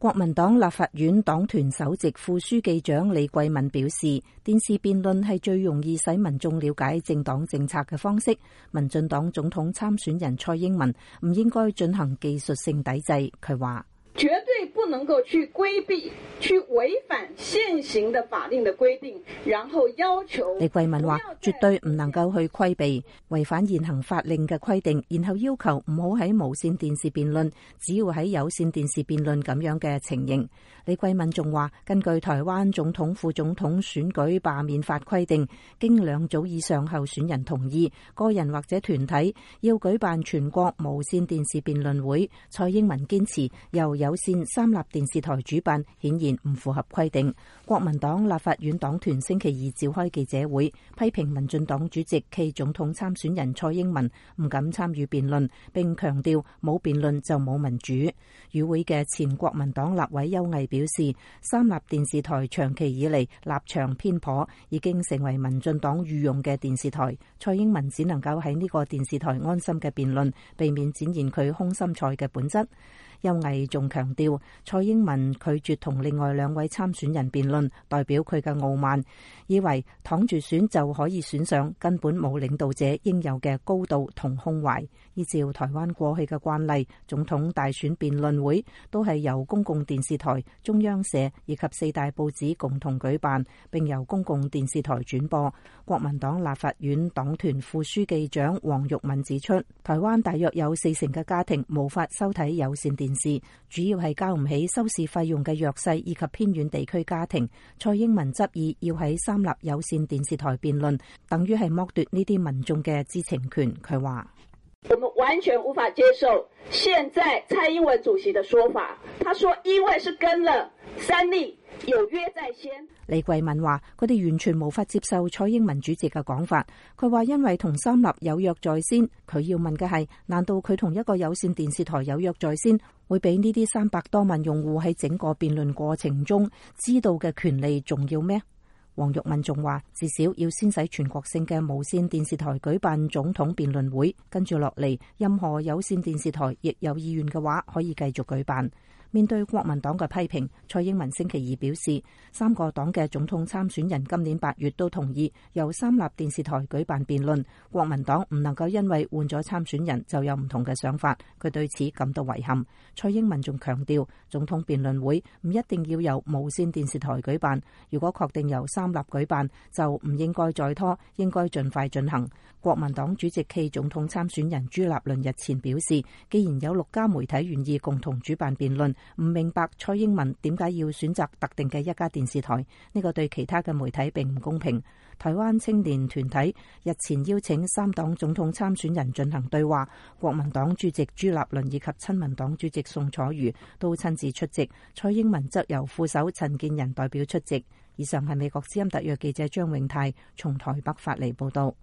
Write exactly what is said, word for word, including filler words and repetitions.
國民黨立法院黨團首席副書記長李貴敏表示，電視辯論係最容易使民眾了解政黨政策嘅方式。民進黨總統參選人蔡英文唔應該進行技術性抵制。佢話絕對不能夠去規避、去違反現行的法令的規定，然後要求。 李貴敏話：絕對唔能夠去規避、違反現行法令嘅規定，然後要求唔好喺無線電視辯論，只要喺有線電視辯論咁樣嘅情形。李貴敏仲話：根據台灣總統、副總統選舉罷免法規定，經兩組以上候選人同意，個人或者團體要舉辦全國無線電視辯論會，蔡英文堅持由有線三立電視台主辦，顯然唔符合規定。國民黨立法院黨團星期二召開記者會，批評民進黨主席暨總統參選人蔡英文唔敢參與辯論，並強調冇辯論就冇民主。與會嘅前國民黨立委邱毅表示，三立電視台長期以嚟立場偏頗，已經成為民進黨御用嘅電視台。蔡英文只能夠喺呢個電視台安心嘅辯論，避免展現佢空心菜嘅本質。邱毅仲強調，蔡英文拒絕同另外兩位參選人辯論，代表佢嘅傲慢，以為躺住選就可以選上，根本冇領導者應有嘅高度同胸懷。依照台灣過去嘅慣例，總統大選辯論會都係由公共電視台、中央社以及四大報紙共同舉辦，並由公共電視台轉播。國民黨立法院黨團副書記長黃玉敏指出，台灣大約有四成嘅家庭無法收睇有線電視，主要係交唔起收視費用嘅弱勢以及偏遠地區家庭。蔡英文執意要喺三立有線電視台辯論，等於係剝奪呢啲民眾嘅知情權。佢話： 我們完全無法接受現在蔡英文主席的說法，他說因為是跟了三立有約在先。 李貴敏話：佢哋完全無法接受蔡英文主席嘅講法。佢話因為同三立有約在先，佢要問嘅係，難道佢同一個有線電視台有約在先，會比呢啲三百多萬用戶喺整個辯論過程中知道嘅權利重要咩？黃玉敏仲話，至少要先使全國性嘅無線電視台舉辦總統辯論會，跟住落嚟，任何有線電視台亦有意願嘅話，可以繼續舉辦。面對國民黨嘅批評，蔡英文星期二表示，三個黨嘅總統參選人今年八月都同意由三立電視台舉辦辯論。國民黨唔能夠因為換咗參選人就有唔同嘅想法，佢對此感到遺憾。蔡英文仲強調，總統辯論會唔一定要由無線電視台舉辦，如果確定由三立舉辦，就唔應該再拖，應該盡快進行。國民黨主席暨總統參選人朱立倫日前表示，既然有六家媒體願意共同主辦辯論，唔明白蔡英文點解要選擇特定嘅一家電視台，呢個對其他嘅媒體並唔公平。台灣青年團體日前邀請三黨總統參選人進行對話，國民黨主席朱立倫以及親民黨主席宋楚瑜都親自出席，蔡英文則由副手陳建仁代表出席。以上係美國之音特約記者張永泰從台北發嚟報道。